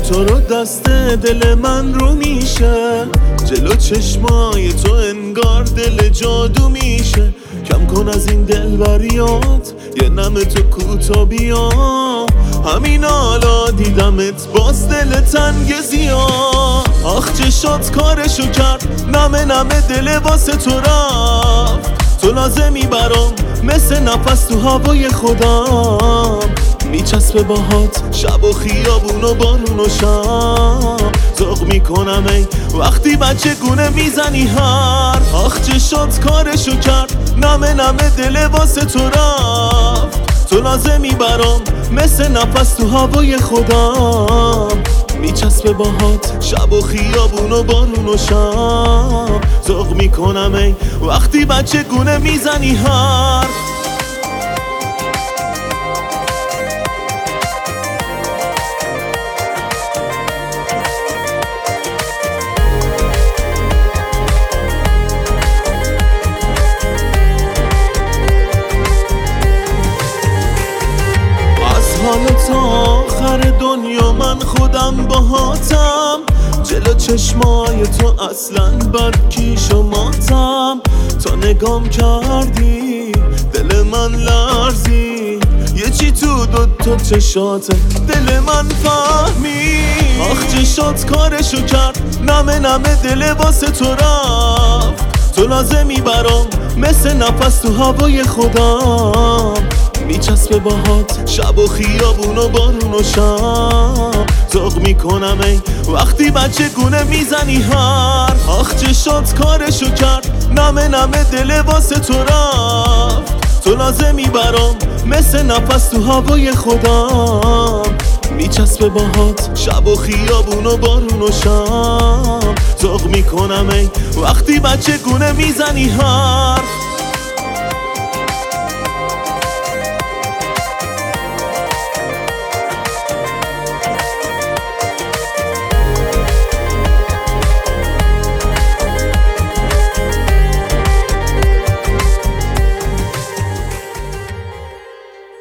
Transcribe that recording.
تو رو دست دل من رو میشه، جلو چشمای تو انگار دل جادو میشه. کم کن از این دلبریات، یه نم تو کوتا بیا. همین حالا دیدمت باز دل تنگ زیاد. آخ چشات کارشو کرد، نمه دل واسه تو رفت. تو لازمی برام مثل نفس تو هوای خودم. میچسبه باهات شب و خیابون و بارون و شب. ذوق میکنم ای وقتی بچه گونه میزنی هر. آخ چشات کارشو کرد، نمه دل واسه تو رفت. تو لازمی برام مثل نفس تو هوای خودم. میچسبه باهات شب و خیابون و بارون و شب. ذوق میکنم ای وقتی بچه گونه میزنی هر. حالا تا آخر دنیا من خودم باهاتم. جلو چشمای تو اصلا بر کیش و ماتم. تا نگام کردی دل من لرزی، یه چی تو دوتا چشاته دل من فهمی. آخ چشات کارشو کرد، نمه دل واسه تو رفت. تو لازمی برام مثل نفس تو هوای خودم. میچسبه باهات شب و خیابون و بارون و شب. ذوق میکنم ای وقتی بچه گونه میزنی هر. آخ چشات کارشو کرد، نمه دل واسه تو رفت. تو لازمی برام مثل نفس تو هوای خودم. میچسبه باهات شب و خیابون و بارون و شب. ذوق میکنم ای وقتی بچه گونه میزنی هر.